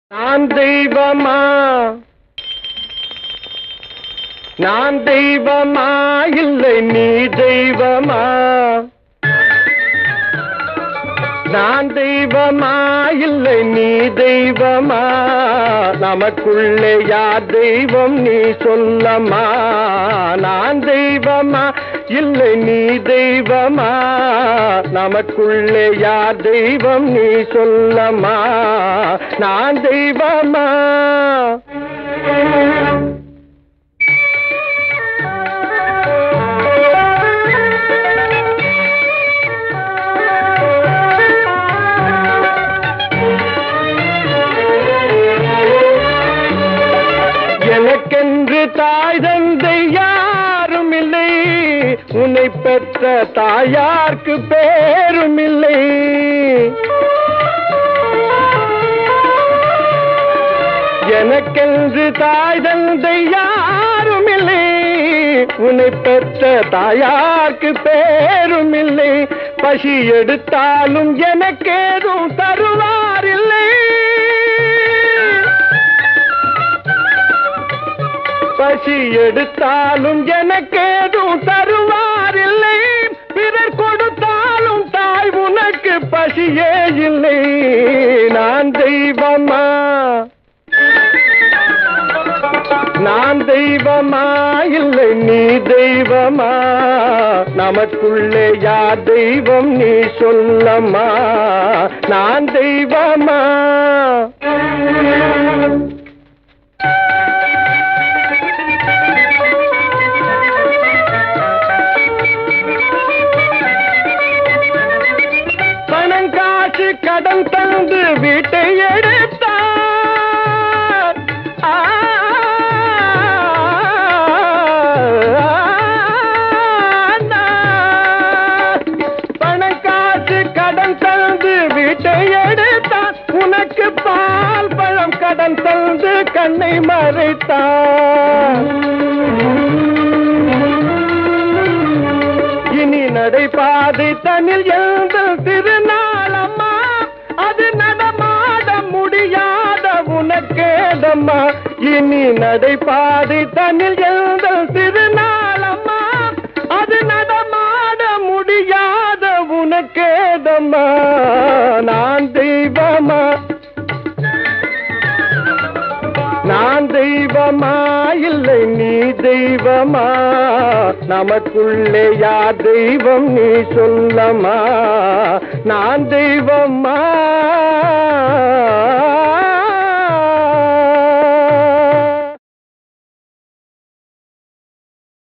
நான் தெய்வமா, நான் தெய்வமா, இல்லை நீ தெய்வமா. நான் தெய்வமா, இல்லை நீ தெய்வமா. நமக்குள்ளே யார் தெய்வம் நீ சொல்லமா. நான் தெய்வமா, இல்லை நீ தெய்வமா. நமக்குள்ளே யார் தெய்வம் நீ சொல்லமா. நான் தெய்வமா. எனக்கென்று தாய் தந்தை யாரும் இல்லை, உன்னை பெற்ற தாயார்க்கு பேரும் இல்லை. எனக்கென்று தாய் தந்தை யாரும் இல்லை, உன்னை பெற்ற தாயார்க்கு பேரும் இல்லை. பசி எடுத்தாலும் எனக்கேதும் தருவார் இல்லை. பசி எடுத்தாலும் எனக்கேதும் தருவார் இல்லை. பிறர் கொடுத்தாலும் தாய் உனக்கு பசியே இல்லை. நான் தெய்வமா, நான் தெய்வமா, இல்லை நீ தெய்வமா. நமக்குள்ளே யார் தெய்வம் நீ சொல்லமா. நான் தெய்வமா. கடன் தந்து வீட்டை எடுத்தார். பணம் காசு கடன் தந்து வீட்டை எடுத்தார். உனக்கு பால் பழம் கடன் தந்து கண்ணை மறைத்தார். இனி நடைபாதை தனில் எழுந்த திருநாளம்மா, அது நடமாட முடியாத உனக்கேதம்மா. இனி நடைபாதை தனில் எழுந்த திருநாளம்மா, அது நடமாட முடியாத உனக்கேதம்மா. நான் தெய்வமா, நான் தெய்வமா, இல்லை நீ தெய்வமா. நமக்குள்ளே யார் தெய்வம் நீ சொல்லமா. நான் தெய்வமா.